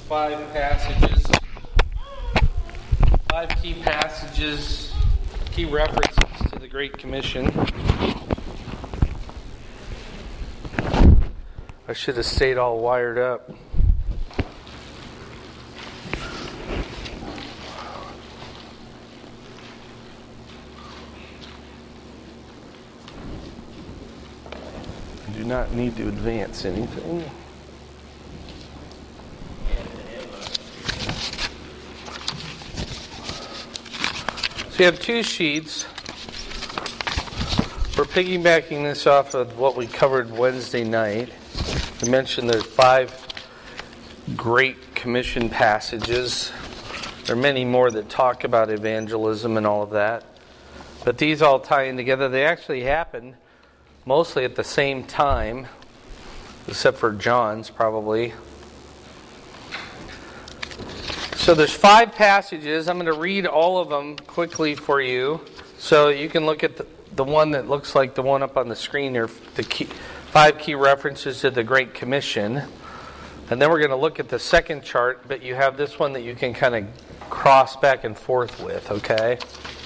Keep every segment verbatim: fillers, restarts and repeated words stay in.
five passages, five key passages, key references to the Great Commission. I should have stayed all wired up. I do not need to advance anything. So you have two sheets. We're piggybacking this off of what we covered Wednesday night. We mentioned there's five Great Commission passages. There are many more that talk about evangelism and all of that. But these all tie in together. They actually happen mostly at the same time, except for John's probably. So there's five passages. I'm going to read all of them quickly for you. So you can look at the, the one that looks like the one up on the screen here, the key, five key references to the Great Commission. And then we're going to look at the second chart, but you have this one that you can kind of cross back and forth with, okay?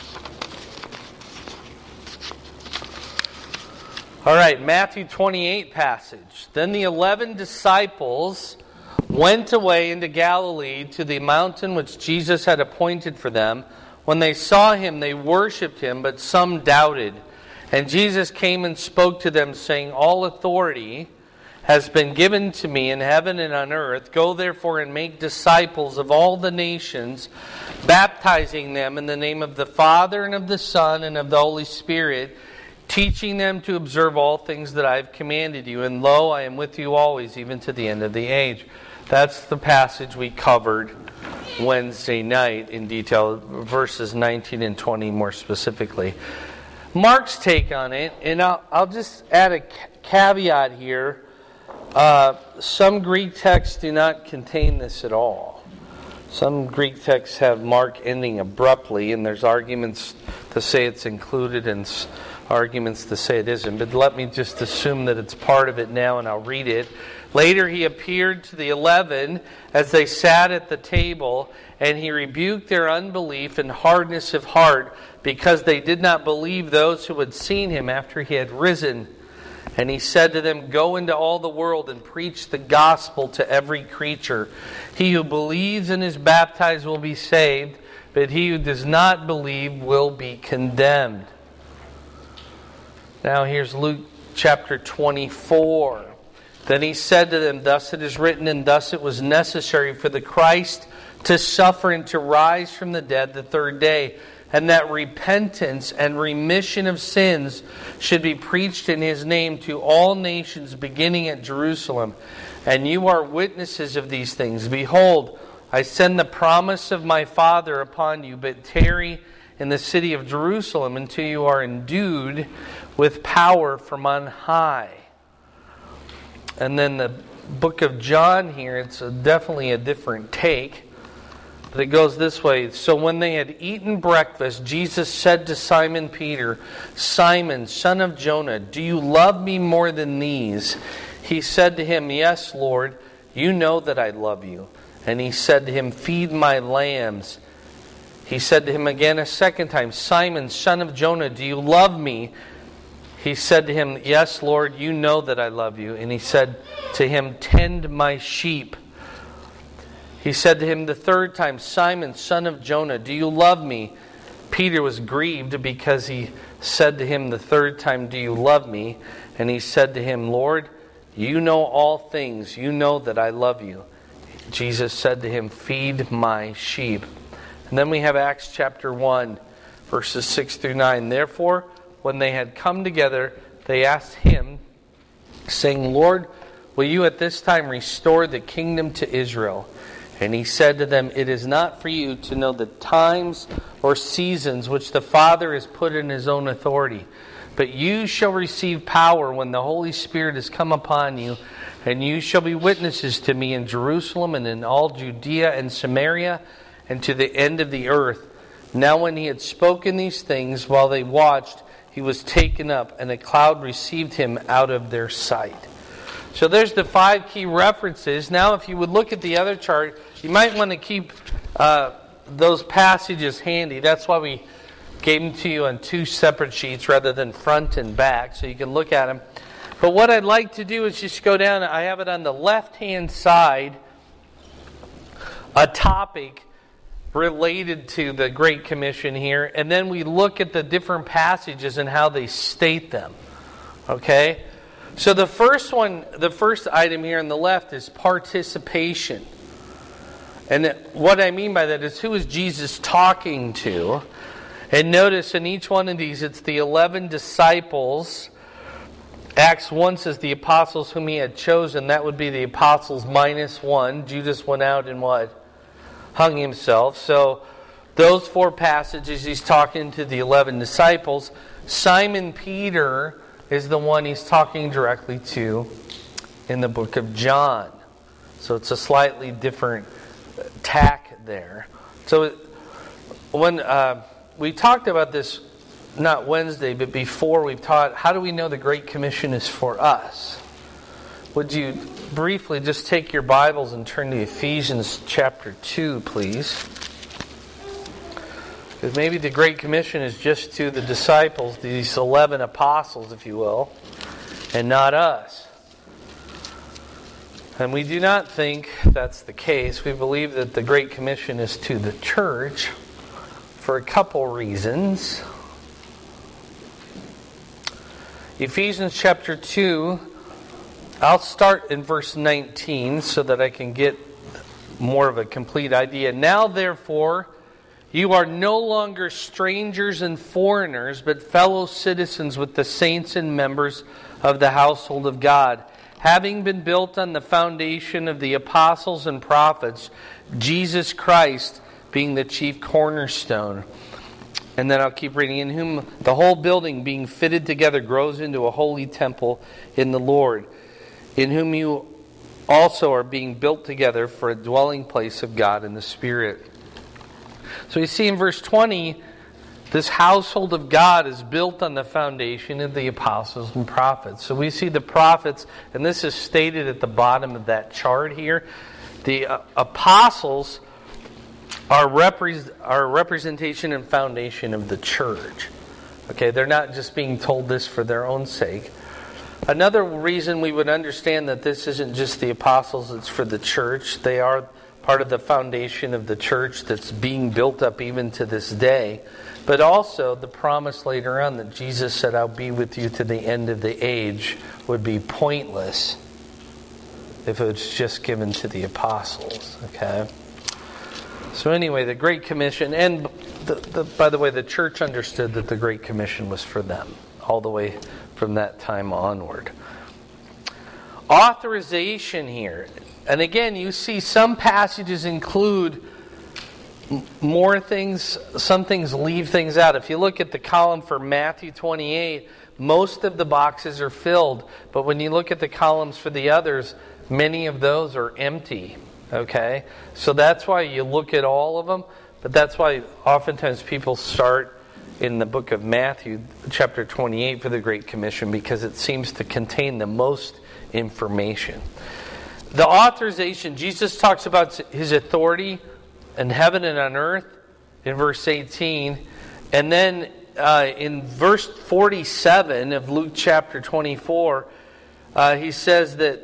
All right, Matthew twenty-eight passage. Then the eleven disciples went away into Galilee to the mountain which Jesus had appointed for them. When they saw him, they worshipped him, but some doubted. And Jesus came and spoke to them, saying, "All authority has been given to me in heaven and on earth. Go therefore and make disciples of all the nations, baptizing them in the name of the Father and of the Son and of the Holy Spirit, teaching them to observe all things that I have commanded you. And lo, I am with you always, even to the end of the age." That's the passage we covered Wednesday night in detail, verses nineteen and twenty more specifically. Mark's take on it, and I'll, I'll just add a caveat here. Uh, some Greek texts do not contain this at all. Some Greek texts have Mark ending abruptly, and there's arguments to say it's included and arguments to say it isn't. But let me just assume that it's part of it now, and I'll read it. Later he appeared to the eleven as they sat at the table, and he rebuked their unbelief and hardness of heart, because they did not believe those who had seen him after he had risen. And he said to them, "Go into all the world and preach the gospel to every creature. He who believes and is baptized will be saved, but he who does not believe will be condemned." Now here's Luke chapter twenty-four. Then he said to them, "Thus it is written, and thus it was necessary for the Christ to suffer and to rise from the dead the third day, and that repentance and remission of sins should be preached in his name to all nations, beginning at Jerusalem. And you are witnesses of these things. Behold, I send the promise of my Father upon you, but tarry in the city of Jerusalem until you are endued with power from on high." And then the book of John here, it's a, definitely a different take. But it goes this way. "So when they had eaten breakfast, Jesus said to Simon Peter, 'Simon, son of Jonah, do you love me more than these?' He said to him, 'Yes, Lord, you know that I love you.' And he said to him, 'Feed my lambs.' He said to him again a second time, 'Simon, son of Jonah, do you love me?' He said to him, 'Yes, Lord, you know that I love you.' And he said to him, 'Tend my sheep.' He said to him the third time, 'Simon, son of Jonah, do you love me?' Peter was grieved because he said to him the third time, 'Do you love me?' And he said to him, 'Lord, you know all things. You know that I love you.' Jesus said to him, 'Feed my sheep.'" And then we have Acts chapter one, verses six through nine. "Therefore, when they had come together, they asked him, saying, 'Lord, will you at this time restore the kingdom to Israel?' And he said to them, 'It is not for you to know the times or seasons which the Father has put in his own authority. But you shall receive power when the Holy Spirit has come upon you, and you shall be witnesses to me in Jerusalem and in all Judea and Samaria and to the end of the earth.' Now when he had spoken these things, while they watched, he was taken up, and a cloud received him out of their sight." So there's the five key references. Now if you would look at the other chart, you might want to keep uh, those passages handy. That's why we gave them to you on two separate sheets rather than front and back, so you can look at them. But what I'd like to do is just go down. I have it on the left-hand side, a topic related to the Great Commission here, and then we look at the different passages and how they state them. Okay? So the first one, the first item here on the left is participation. And what I mean by that is, who is Jesus talking to? And notice in each one of these, it's the eleven disciples. Acts one says the apostles whom he had chosen. That would be the apostles minus one. Judas went out and what? Hung himself. So those four passages, he's talking to the eleven disciples. Simon Peter is the one he's talking directly to in the book of John. So it's a slightly different tack there. So when uh, we talked about this, not Wednesday, but before, we've taught, how do we know the Great Commission is for us? Would you briefly just take your Bibles and turn to Ephesians chapter two, please? Because maybe the Great Commission is just to the disciples, these eleven apostles, if you will, and not us. And we do not think that's the case. We believe that the Great Commission is to the church for a couple reasons. Ephesians chapter two, I'll start in verse nineteen so that I can get more of a complete idea. Now therefore, you are no longer strangers and foreigners, but fellow citizens with the saints and members of the household of God, having been built on the foundation of the apostles and prophets, Jesus Christ being the chief cornerstone. And then I'll keep reading. In whom the whole building being fitted together grows into a holy temple in the Lord, in whom you also are being built together for a dwelling place of God in the Spirit. So you see in verse twenty, this household of God is built on the foundation of the apostles and prophets. So we see the prophets, and this is stated at the bottom of that chart here. The uh, apostles are, repre- are a representation and foundation of the church. Okay, they're not just being told this for their own sake. Another reason we would understand that this isn't just the apostles, it's for the church. They are part of the foundation of the church that's being built up even to this day. But also the promise later on that Jesus said, I'll be with you to the end of the age, would be pointless if it was just given to the apostles. Okay? So anyway, the Great Commission, and the, the, by the way, the church understood that the Great Commission was for them, all the way from that time onward. Authorization here. And again, you see some passages include more things, some things leave things out. If you look at the column for Matthew twenty-eight, most of the boxes are filled. But when you look at the columns for the others, many of those are empty. Okay? So that's why you look at all of them. But that's why oftentimes people start in the book of Matthew, chapter twenty-eight, for the Great Commission, because it seems to contain the most information. The authorization, Jesus talks about his authority in heaven and on earth in verse eighteen. And then uh, in verse forty-seven of Luke chapter twenty-four, uh, he says that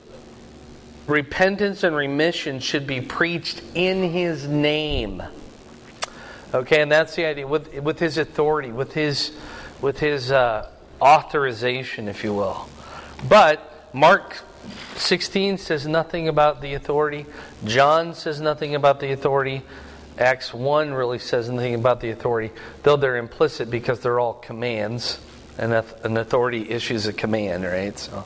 repentance and remission should be preached in his name. Okay, and that's the idea, with with his authority, with his with his uh, authorization, if you will. But Mark sixteen says nothing about the authority. John says nothing about the authority. Acts one really says nothing about the authority, though they're implicit because they're all commands, and an authority issues a command, right? So,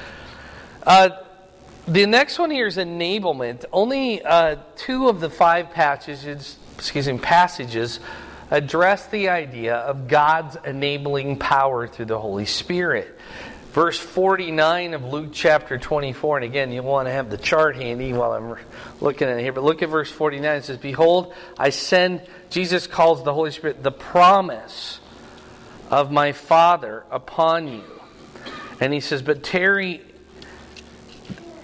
uh, the next one here is enablement. Only uh, two of the five passages, excuse me, passages address the idea of God's enabling power through the Holy Spirit. Verse forty-nine of Luke chapter twenty-four, and again, you want to have the chart handy while I'm looking at it here, but look at verse forty-nine. It says, Behold, I send, Jesus calls the Holy Spirit, the promise of my Father upon you. And he says, But tarry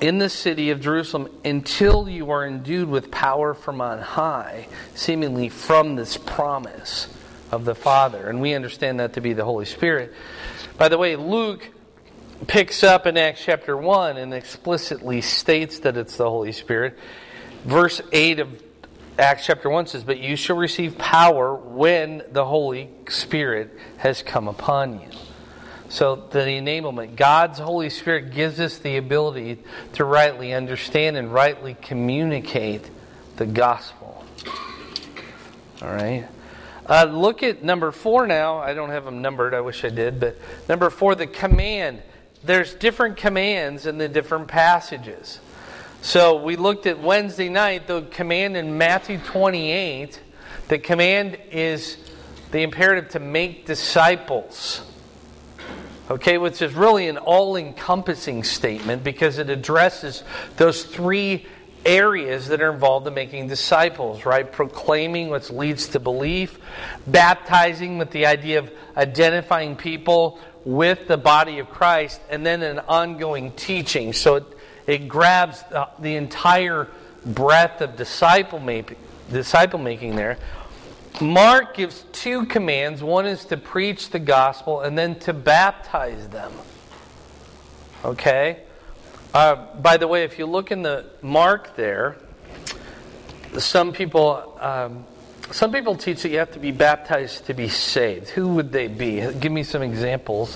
in the city of Jerusalem until you are endued with power from on high, seemingly from this promise of the Father. And we understand that to be the Holy Spirit. By the way, Luke picks up in Acts chapter one and explicitly states that it's the Holy Spirit. Verse eight of Acts chapter one says, "But you shall receive power when the Holy Spirit has come upon you." So the enablement, God's Holy Spirit gives us the ability to rightly understand and rightly communicate the gospel. All right. Uh, look at number four now. I don't have them numbered. I wish I did. But number four, the command. There's different commands in the different passages. So we looked at Wednesday night, the command in Matthew twenty-eight. The command is the imperative to make disciples. Okay, which is really an all-encompassing statement because it addresses those three areas that are involved in making disciples, right? Proclaiming, which leads to belief. Baptizing, with the idea of identifying people with the body of Christ. And then an ongoing teaching. So it, it grabs the, the entire breadth of disciple making, disciple making there. Mark gives two commands. One is to preach the gospel and then to baptize them. Okay? Uh, by the way, if you look in the Mark there, some people um, some people teach that you have to be baptized to be saved. Who would they be? Give me some examples.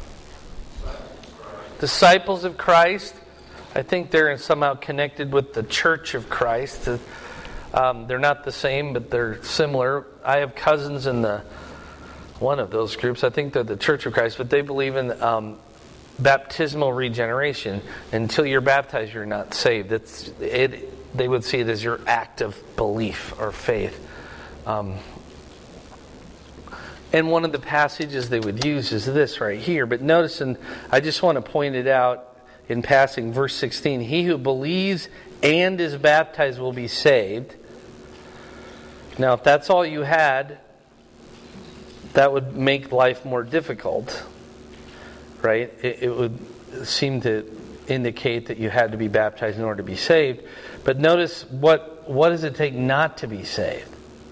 Disciples of Christ. I think they're somehow connected with the Church of Christ. Um, they're not the same, but they're similar. I have cousins in the one of those groups. I think they're the Church of Christ, but they believe in um, baptismal regeneration. Until you're baptized, you're not saved. It's it. They would see it as your act of belief or faith. Um, and one of the passages they would use is this right here. But notice, and I just want to point it out in passing, verse sixteen: "He who believes and is baptized will be saved." Now, if that's all you had, that would make life more difficult, right? It, it would seem to indicate that you had to be baptized in order to be saved. But notice, what what does it take not to be saved?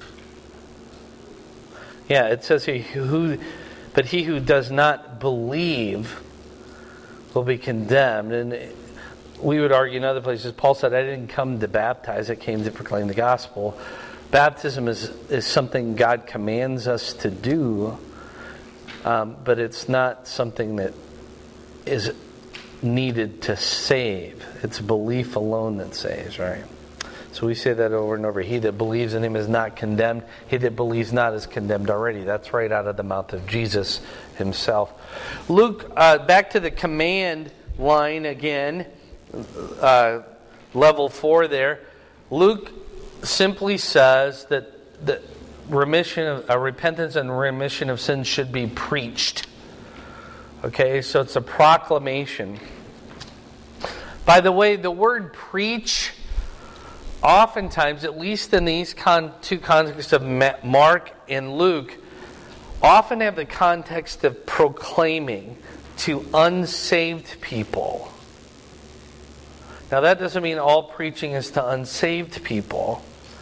Yeah, it says here, who, but he who does not believe will be condemned. And we would argue in other places, Paul said, I didn't come to baptize, I came to proclaim the gospel. Baptism is, is something God commands us to do, um, but it's not something that is needed to save. It's belief alone that saves, right? So we say that over and over. He that believes in him is not condemned. He that believes not is condemned already. That's right out of the mouth of Jesus himself. Luke, uh, back to the command line again, uh, level four there. Luke simply says that the remission of uh, repentance and remission of sins should be preached. Okay, so it's a proclamation. By the way, the word preach, oftentimes, at least in these con- two contexts of Mark and Luke, often have the context of proclaiming to unsaved people. Now, that doesn't mean all preaching is to unsaved people.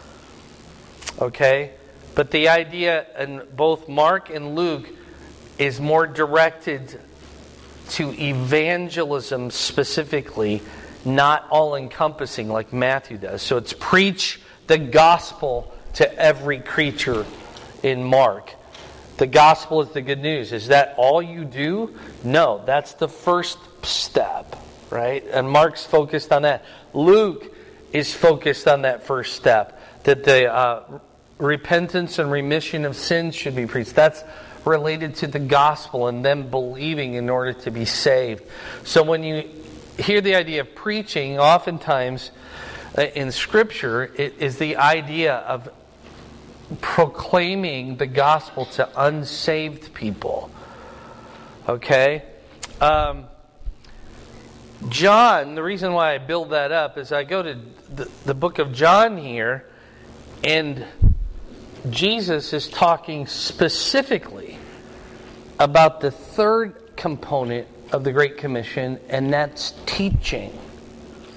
Okay? But the idea in both Mark and Luke is more directed to evangelism specifically, not all-encompassing like Matthew does. So it's preach the gospel to every creature in Mark. The gospel is the good news. Is that all you do? No, that's the first step, right? And Mark's focused on that. Luke is focused on that first step, that the uh, repentance and remission of sins should be preached. That's related to the gospel and them believing in order to be saved. So when you hear the idea of preaching, oftentimes uh, in Scripture, it is the idea of proclaiming the gospel to unsaved people. Okay? Um, John, the reason why I build that up is I go to the, the book of John here, and Jesus is talking specifically about the third component of the Great Commission, and that's teaching.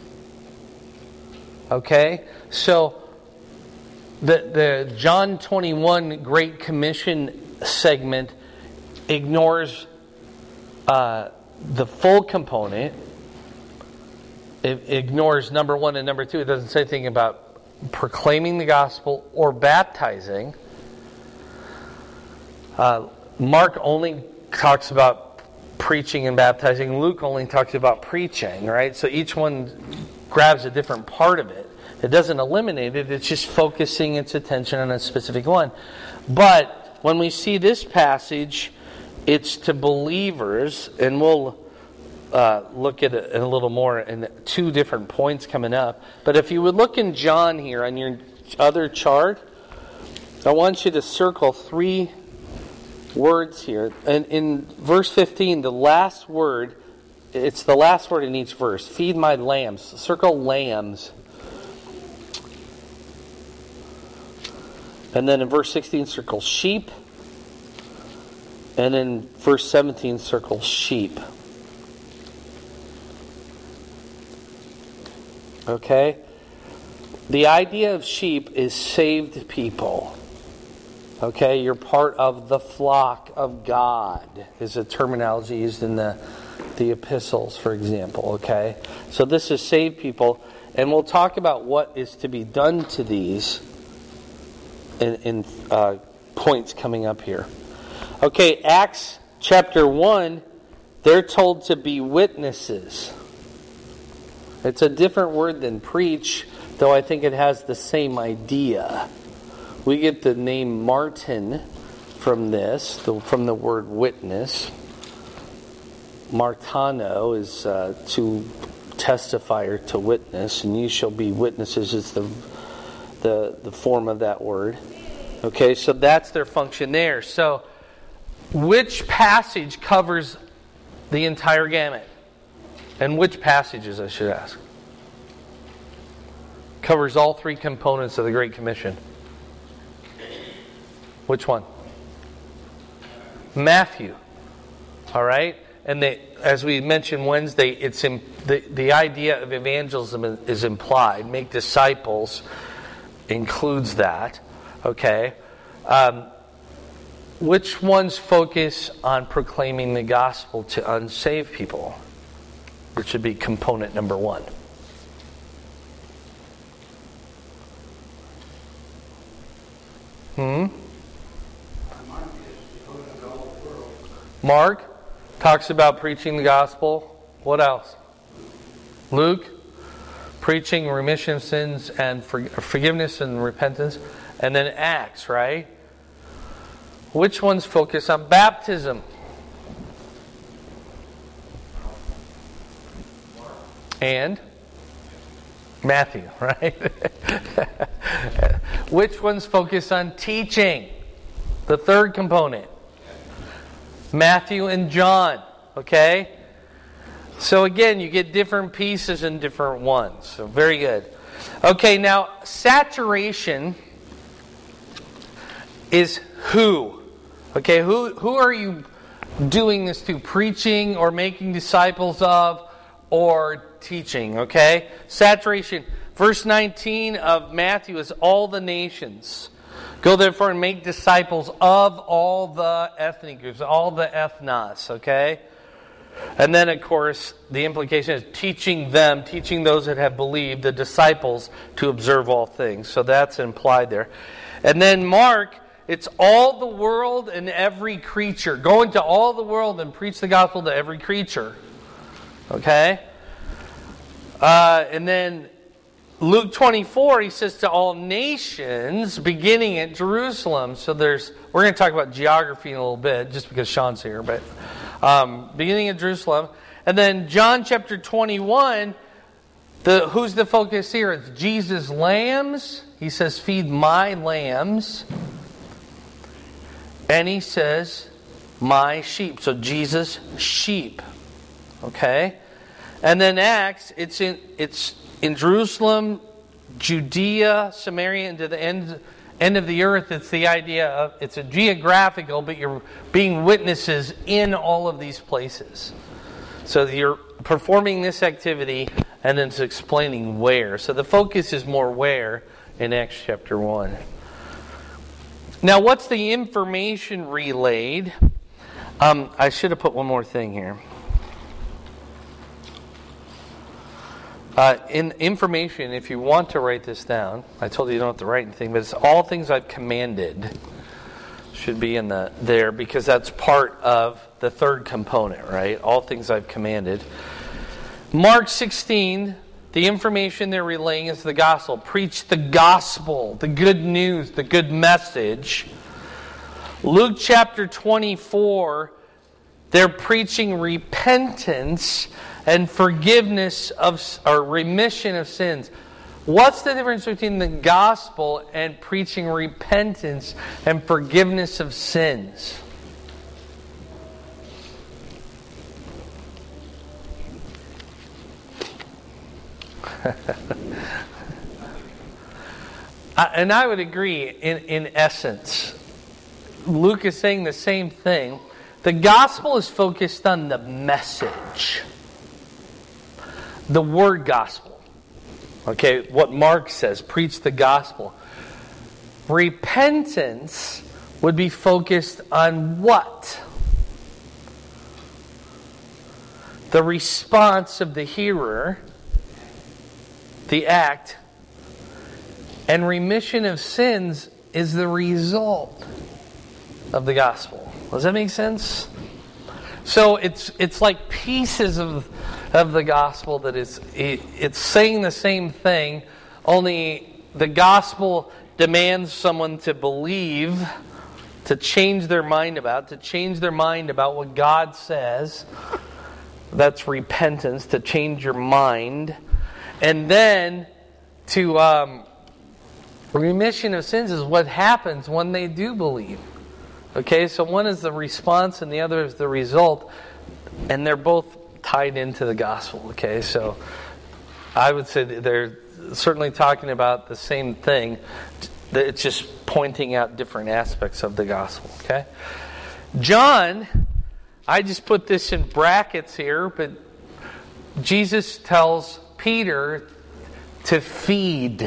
Okay? So, the, the John twenty-one Great Commission segment ignores uh, the full component. It ignores number one and number two. It doesn't say anything about proclaiming the gospel or baptizing. Uh, Mark only talks about preaching and baptizing. Luke only talks about preaching, right? So each one grabs a different part of it. It doesn't eliminate it. It's just focusing its attention on a specific one. But when we see this passage, it's to believers, and we'll uh, look at it a little more in two different points coming up. But if you would look in John here on your other chart, I want you to circle three words here. And in verse fifteen, the last word, it's the last word in each verse. Feed my lambs. Circle lambs. And then in verse sixteen, circle sheep. And in verse seventeen, circle sheep. Okay? The idea of sheep is saved people. Okay? You're part of the flock of God, is a terminology used in the, the epistles, for example. Okay? So this is saved people. And we'll talk about what is to be done to these in, in uh, points coming up here. Okay, Acts chapter one, they're told to be witnesses. It's a different word than preach, though I think it has the same idea. We get the name Martin from this, the, from the word witness. Martano is uh, to testify or to witness, and you shall be witnesses is the, the, the form of that word. Okay, so that's their function there. So, which passage covers the entire gamut? And which passages, I should ask? Covers all three components of the Great Commission. Which one? Matthew. All right? And they, as we mentioned Wednesday, it's in, the, the idea of evangelism is implied. Make disciples includes that. Okay? Um, which ones focus on proclaiming the gospel to unsaved people? Which should be component number one. Hmm? Mark talks about preaching the gospel. What else? Luke, preaching remission of sins and forgiveness and repentance. And then Acts, right? Which ones focus on baptism? And Matthew, right? Which ones focus on teaching? The third component. Matthew and John, okay? So again, you get different pieces in different ones. So very good. Okay, now saturation is who? Okay, who who are you doing this to? Preaching or making disciples of or teaching, okay? Saturation. Verse nineteen of Matthew is all the nations. Go therefore and make disciples of all the ethnic groups, all the ethnos, okay? And then, of course, the implication is teaching them, teaching those that have believed, the disciples, to observe all things. So that's implied there. And then Mark, it's all the world and every creature. Go into all the world and preach the gospel to every creature. Okay? Uh, and then Luke twenty-four, he says to all nations, beginning at Jerusalem. So there's, we're going to talk about geography in a little bit, just because Sean's here, but um, beginning at Jerusalem. And then John chapter twenty-one, the who's the focus here? It's Jesus' lambs. He says, feed my lambs. And he says, my sheep. So Jesus' sheep. Okay? And then Acts, it's in it's in Jerusalem, Judea, Samaria, and to the end, end of the earth. It's the idea of, it's a geographical, but you're being witnesses in all of these places. So you're performing this activity and then it's explaining where. So the focus is more where in Acts chapter one. Now, what's the information relayed? Um, I should have put one more thing here. Uh, in information, if you want to write this down, I told you you don't have to write anything, but it's all things I've commanded should be in the there, because that's part of the third component, right? All things I've commanded. Mark sixteen, the information they're relaying is the gospel. Preach the gospel, the good news, the good message. Luke chapter twenty-four, they're preaching repentance and forgiveness of, or remission of sins. What's the difference between the gospel and preaching repentance and forgiveness of sins? And I would agree in, in essence. Luke is saying the same thing. The gospel is focused on the message. The word gospel. Okay, what Mark says, preach the gospel. Repentance would be focused on what? The response of the hearer, the act, and remission of sins is the result of the gospel. Does that make sense? So it's it's like pieces of of the gospel that is it, it's saying the same thing, only the gospel demands someone to believe, to change their mind about, to change their mind about what God says. That's repentance, to change your mind. And then to um, remission of sins is what happens when they do believe. Okay, so one is the response and the other is the result, and they're both tied into the gospel. Okay, so I would say that they're certainly talking about the same thing. It's just pointing out different aspects of the gospel. Okay, John, I just put this in brackets here, but Jesus tells Peter to feed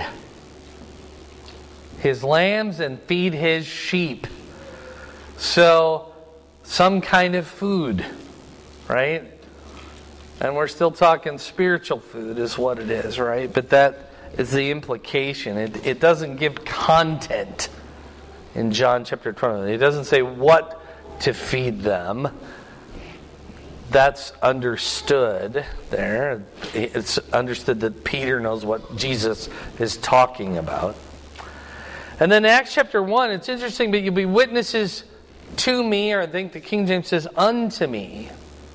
his lambs and feed his sheep. So, some kind of food, right? And we're still talking spiritual food is what it is, right? But that is the implication. It, it doesn't give content in John chapter twenty. It doesn't say what to feed them. That's understood there. It's understood that Peter knows what Jesus is talking about. And then Acts chapter one, it's interesting, but you'll be witnesses to me, or I think the King James says unto me.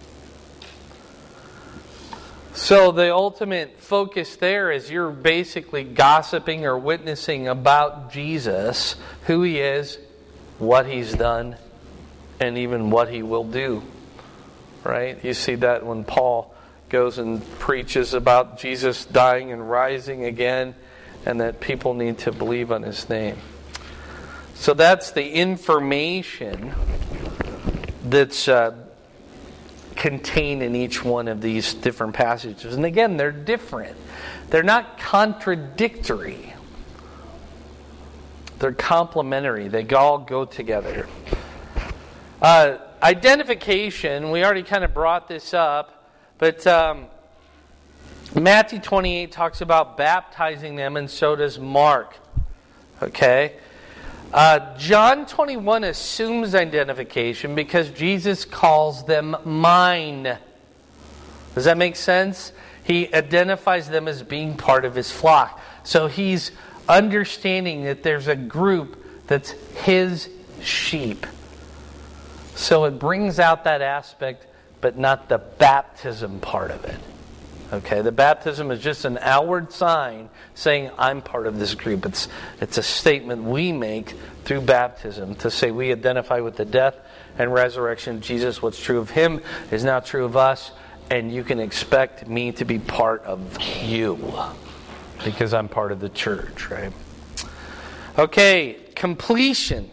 So the ultimate focus there is you're basically gossiping or witnessing about Jesus, who He is, what He's done, and even what He will do. Right? You see that when Paul goes and preaches about Jesus dying and rising again, and that people need to believe on His name. So that's the information that's uh, contained in each one of these different passages. And again, they're different. They're not contradictory. They're complementary. They all go together. Uh, identification, we already kind of brought this up, but um, Matthew twenty-eight talks about baptizing them, and so does Mark. Okay? Uh, John twenty-one assumes identification because Jesus calls them mine. Does that make sense? He identifies them as being part of His flock. So He's understanding that there's a group that's His sheep. So it brings out that aspect, but not the baptism part of it. Okay, the baptism is just an outward sign saying, I'm part of this group. It's it's a statement we make through baptism to say we identify with the death and resurrection of Jesus. What's true of Him is now true of us, and you can expect me to be part of you because I'm part of the church, right? Okay, completion.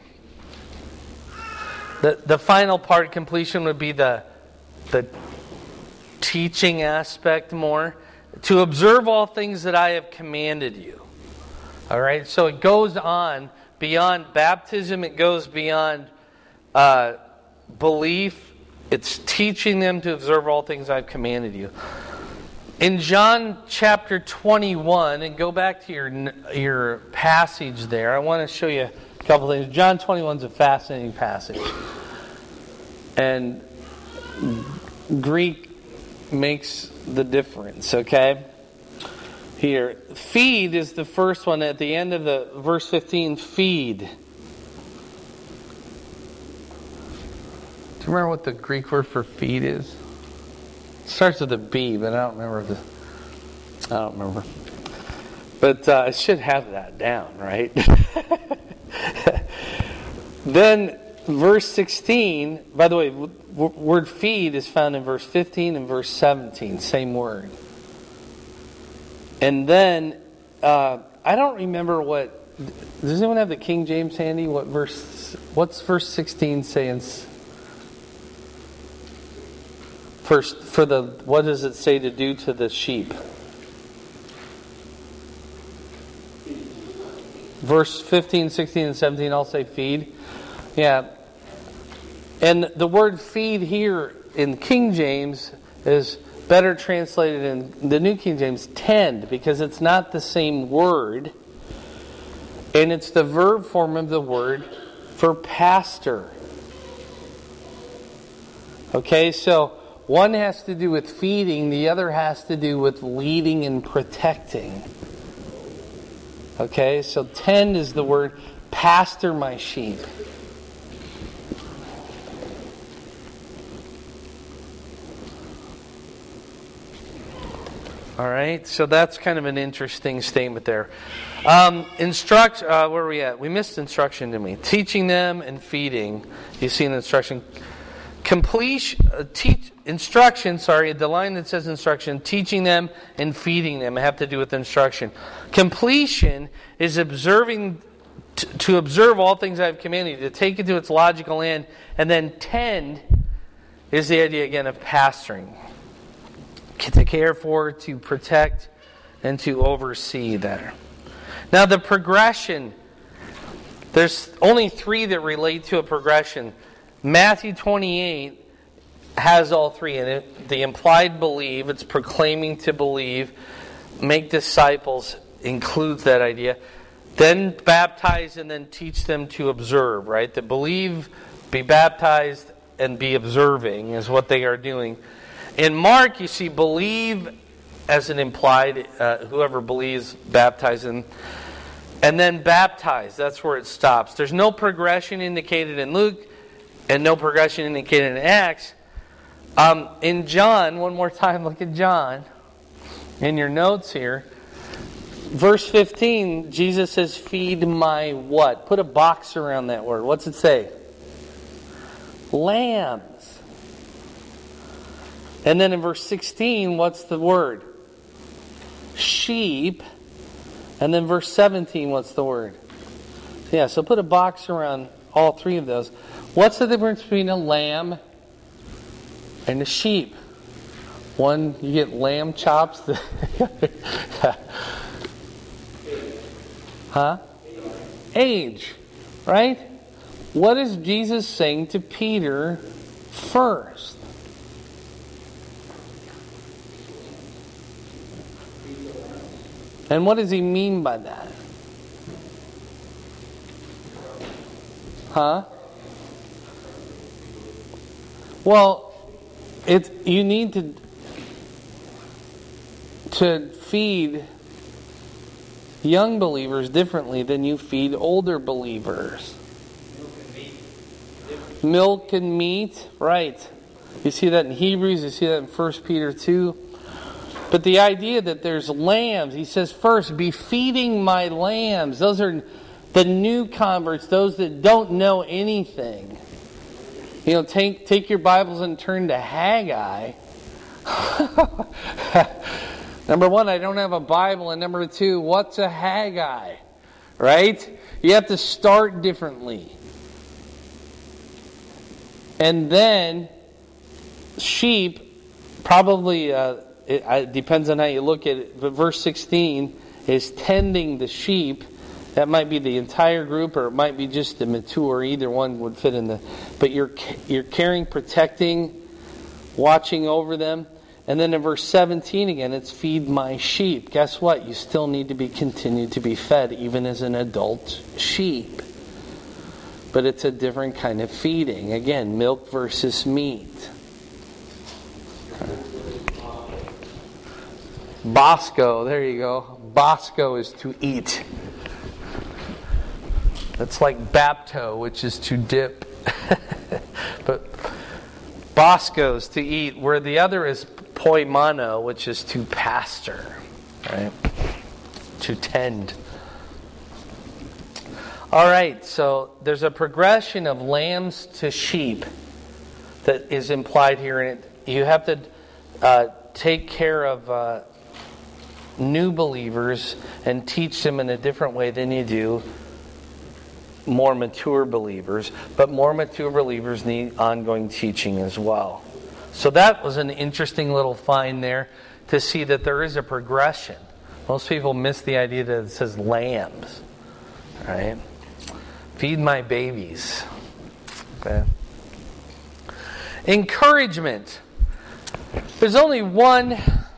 The the final part of completion would be the the teaching aspect more. to observe all things that I have commanded you. All right, so it goes on beyond baptism. It goes beyond uh, belief. It's teaching them to observe all things I've commanded you. In John chapter twenty-one, and go back to your your passage there, I want to show you a couple things. John twenty-one is a fascinating passage. And Greek makes the difference, okay? Here, feed is the first one at the end of the verse fifteen, feed. Do you remember what the Greek word for feed is? It starts with a B, but I don't remember the I don't remember. But uh, I should have that down, right? Then verse sixteen, by the way, w- word feed is found in verse fifteen and verse seventeen, same word. And then, uh, I don't remember what, does anyone have the King James handy? What verse, what's verse sixteen saying? First, for the, what does it say to do to the sheep? Verse fifteen, sixteen, and seventeen all say feed. Yeah. And the word feed here in King James is better translated in the New King James, tend, because it's not the same word. And it's the verb form of the word for pastor. Okay, so one has to do with feeding, the other has to do with leading and protecting. Okay, so tend is the word pastor my sheep. All right, so that's kind of an interesting statement there. Um, instruct, uh, where are we at? We missed instruction, didn't we? Teaching them and feeding. You see an instruction. Completion, uh, teach, instruction, sorry, the line that says instruction, teaching them and feeding them have to do with instruction. Completion is observing, t- to observe all things I have commanded you, to take it to its logical end, and then tend is the idea again of pastoring. To care for, to protect, and to oversee there. Now the progression, there's only three that relate to a progression. Matthew twenty-eight has all three in it. The implied believe, it's proclaiming to believe. Make disciples includes that idea. Then baptize and then teach them to observe, right? To believe, be baptized, and be observing is what they are doing. In Mark, you see believe as an implied, uh, whoever believes, baptizing, and then baptize. That's where it stops. There's no progression indicated in Luke and no progression indicated in Acts. Um, in John, one more time, look at John in your notes here. Verse fifteen, Jesus says, feed my what? Put a box around that word. What's it say? Lambs. And then in verse sixteen, what's the word? Sheep. And then verse seventeen, what's the word? Yeah, so put a box around all three of those. What's the difference between a lamb and a sheep? One, you get lamb chops. Huh? Age. Right? What is Jesus saying to Peter first? And what does he mean by that? Huh? Well, it's you need to to feed young believers differently than you feed older believers. Milk and meat, right. You see that in Hebrews, you see that in First Peter two. But the idea that there's lambs, he says first, be feeding my lambs. Those are the new converts, those that don't know anything. You know, take take your Bibles and turn to Haggai. Number one, I don't have a Bible. And number two, what's a Haggai? Right? You have to start differently. And then, sheep, probably... Uh, it, it depends on how you look at it. But verse sixteen is tending the sheep. That might be the entire group, or it might be just the mature. Either one would fit in the. But you're you're caring, protecting, watching over them. And then in verse seventeen again, it's feed my sheep. Guess what? You still need to be continued to be fed, even as an adult sheep. But it's a different kind of feeding. Again, milk versus meat. Bosco, there you go. Bosco is to eat. That's like bapto, which is to dip. But Bosco is to eat, where the other is poimano, which is to pasture, right? To tend. All right, so there's a progression of lambs to sheep that is implied here in it. You have to uh, take care of uh, new believers and teach them in a different way than you do more mature believers. But more mature believers need ongoing teaching as well. So that was an interesting little find there, to see that there is a progression. Most people miss the idea that it says lambs, right? Feed my babies. Okay. Encouragement. There's only one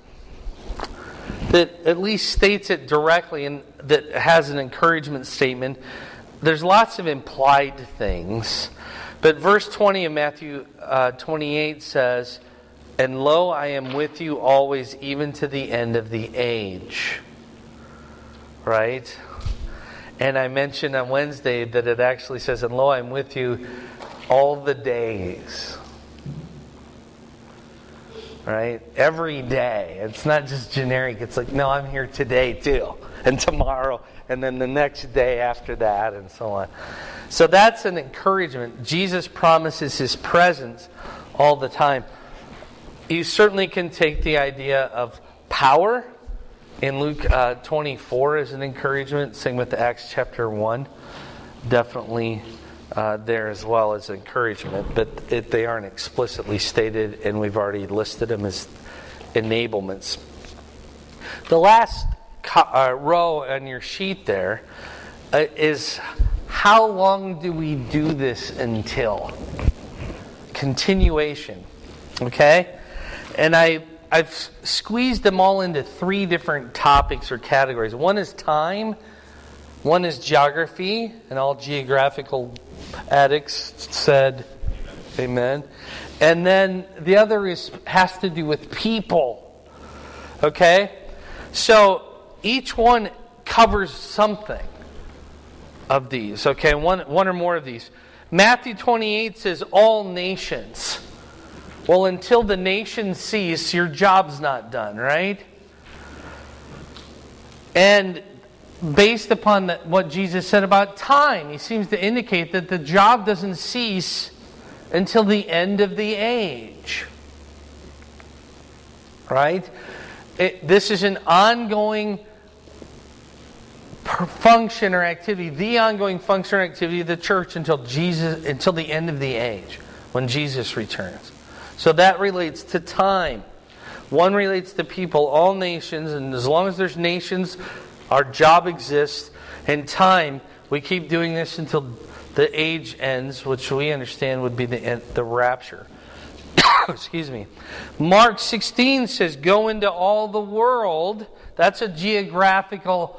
that at least states it directly and that has an encouragement statement. There's lots of implied things. But verse twenty of Matthew uh, twenty-eight says, "And lo, I am with you always, even to the end of the age." Right? And I mentioned on Wednesday that it actually says, "And lo, I am with you all the days." Right? Every day. It's not just generic. It's like, no, I'm here today too. And tomorrow. And then the next day after that. And so on. So that's an encouragement. Jesus promises His presence all the time. You certainly can take the idea of power in Luke uh, twenty-four as an encouragement. Same with Acts chapter one. Definitely uh, there as well as encouragement. But it, they aren't explicitly stated, and we've already listed them as enablements. The last co- uh, row on your sheet there uh, is, how long do we do this until? Continuation. Okay? And I, I've squeezed them all into three different topics or categories. One is time. One is geography. And all geographical addicts said amen. And then the other is has to do with people. Okay? So each one covers something of these. Okay? One, one or more of these. Matthew twenty-eight says all nations. Well, until the nations cease, your job's not done, right? And based upon the, what Jesus said about time, He seems to indicate that the job doesn't cease until the end of the age. Right? It, this is an ongoing function or activity, the ongoing function or activity of the church until Jesus, until the end of the age, when Jesus returns. So that relates to time. One relates to people, all nations, and as long as there's nations, our job exists. And time, we keep doing this until the age ends, which we understand would be the the rapture. Excuse me. Mark sixteen says, "Go into all the world." That's a geographical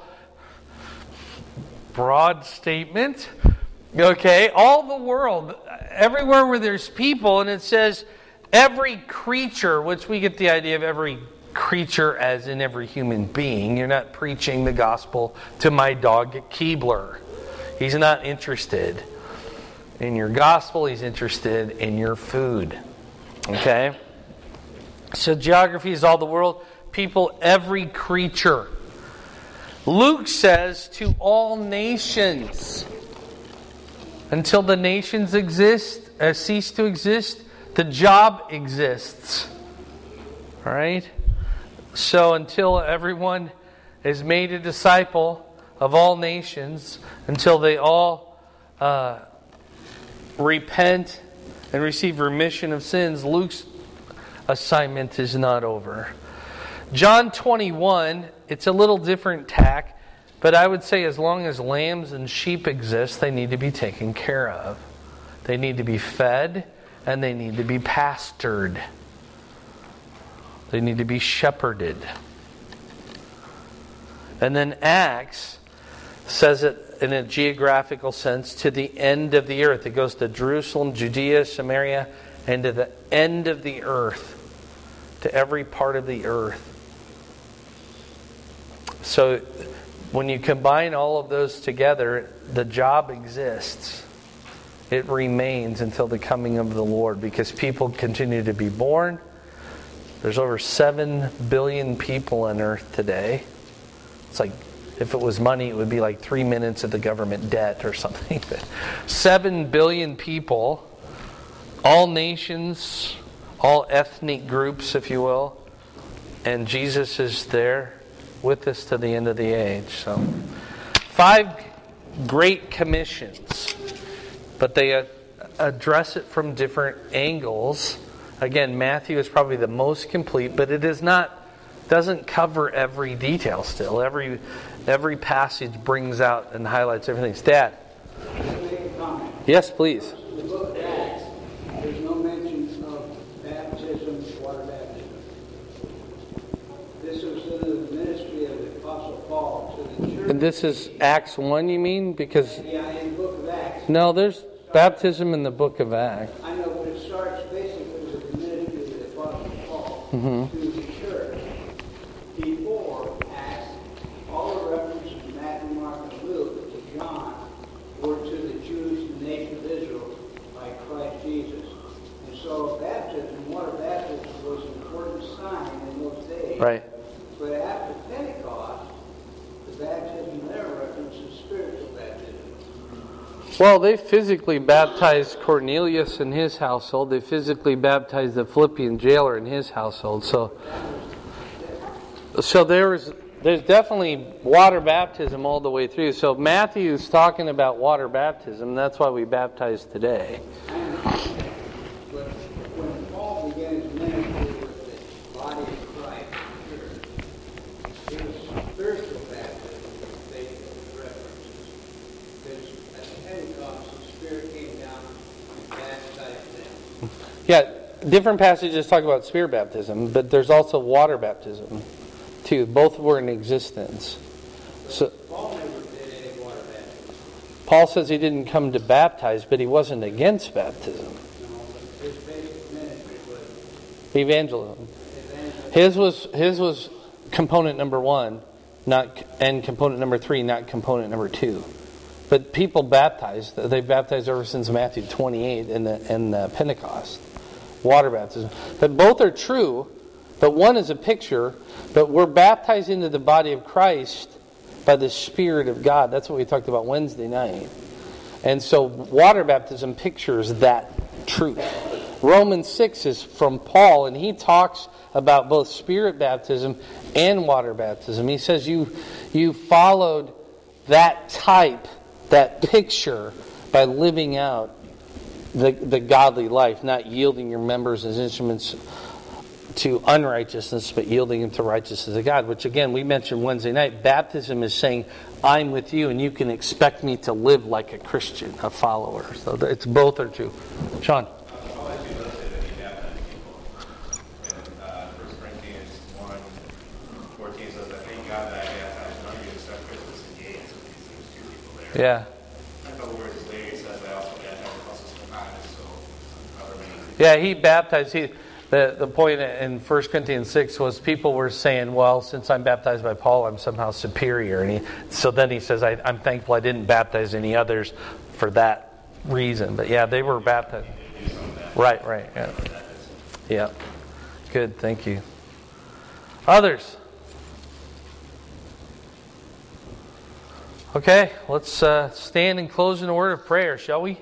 broad statement. Okay, all the world, everywhere where there's people, and it says every creature, which we get the idea of every creature as in every human being. You're not preaching the gospel to my dog Keebler. He's not interested in your gospel. He's interested in your food. Okay? So geography is all the world. People, every creature. Luke says to all nations. Until the nations exist, uh, cease to exist, the job exists. All right? So until everyone is made a disciple of all nations, until they all uh, repent and receive remission of sins, Luke's assignment is not over. John twenty-one, it's a little different tack, but I would say as long as lambs and sheep exist, they need to be taken care of. They need to be fed, and they need to be pastured. They need to be shepherded. And then Acts says it in a geographical sense, to the end of the earth. It goes to Jerusalem, Judea, Samaria, and to the end of the earth. To every part of the earth. So when you combine all of those together, the job exists. It remains until the coming of the Lord, because people continue to be born. There's over seven billion people on earth today. It's like, if it was money, it would be like three minutes of the government debt or something. seven billion people, all nations, all ethnic groups, if you will. And Jesus is there with us to the end of the age. So, five great commissions, but they uh, address it from different angles. Again, Matthew is probably the most complete, but it is not doesn't cover every detail still. Every every passage brings out and highlights everything. Dad. Yes, please. In the book of Acts, there's no mention of baptism, water baptism. This was in the ministry of the Apostle Paul to the church. And this is Acts one, you mean? Because Yeah, in the book of Acts. no, there's baptism in the book of Acts. I know, but it starts basically with the ministry of the Apostle Paul Mm-hmm. to the church. Before Acts, all the references to Matthew, Mark, and Luke to John were to the Jews, the nation of Israel, by Christ Jesus. And so baptism, water baptism, was an important sign in those days. Right. But after Pentecost, the baptism there references spiritual baptism. Well, they physically baptized Cornelius in his household. They physically baptized the Philippian jailer in his household. So, so there's there's definitely water baptism all the way through. So Matthew's talking about water baptism. That's why we baptize today. But when Paul began his ministry with the body of Christ, the church, it was spiritual baptism that they references. Because at Pentecost, the Spirit came down and baptized them. Yeah, different passages talk about spirit baptism, but there's also water baptism too. Both were in existence. So Paul never did any water baptism. Paul says he didn't come to baptize, but he wasn't against baptism. No, but his basic ministry was Evangelism. evangelism. His was his was component number one, not and component number three, not component number two. But people baptized. They've baptized ever since Matthew twenty-eight and the and the Pentecost, water baptism. But both are true. But one is a picture. But we're baptized into the body of Christ by the Spirit of God. That's what we talked about Wednesday night. And so water baptism pictures that truth. Romans six is from Paul, and he talks about both spirit baptism and water baptism. He says you you followed that type, that picture, by living out the, the godly life, not yielding your members as instruments to unrighteousness, but yielding them to righteousness of God, which again, we mentioned Wednesday night. Baptism is saying, I'm with you and you can expect me to live like a Christian, a follower. So it's both are true. Sean. I'll let you list it if you baptize people. In uh, First Corinthians one fourteen says, I thank God that I baptized none of you except Crispus and Gaius. So there's two people there. Yeah. A couple words later it says, I also baptized Apostles Stephanus, so however many. Yeah, he baptized. He the the point in First Corinthians six was people were saying, well, since I'm baptized by Paul, I'm somehow superior. And he, so then he says, I, I'm thankful I didn't baptize any others for that reason. But yeah, they were baptized. Right, right. Yeah. Yeah. Good, thank you. Others? Okay, let's uh, stand and close in a word of prayer, shall we?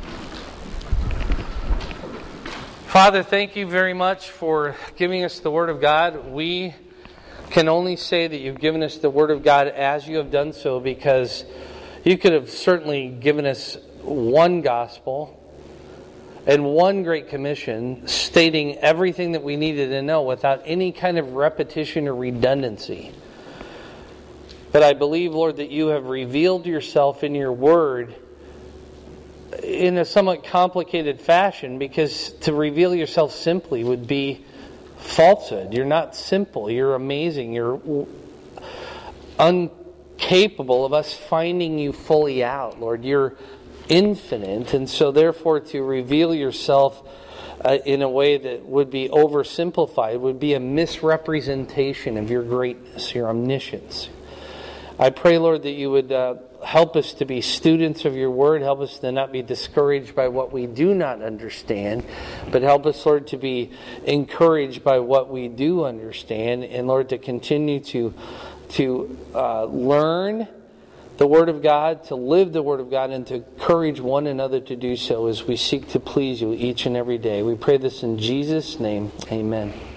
Father, thank you very much for giving us the Word of God. We can only say that you've given us the Word of God as you have done so, because you could have certainly given us one gospel and one Great Commission stating everything that we needed to know without any kind of repetition or redundancy. But I believe, Lord, that you have revealed yourself in your word in a somewhat complicated fashion, because to reveal yourself simply would be falsehood. You're not simple. You're amazing. You're incapable of us finding you fully out, Lord. You're infinite, and so therefore to reveal yourself uh, in a way that would be oversimplified would be a misrepresentation of your greatness, your omniscience. I pray, Lord, that you would uh, help us to be students of your word. Help us to not be discouraged by what we do not understand, but help us, Lord, to be encouraged by what we do understand, and Lord, to continue to to uh, learn the Word of God, to live the Word of God, and to encourage one another to do so as we seek to please you each and every day. We pray this in Jesus' name. Amen.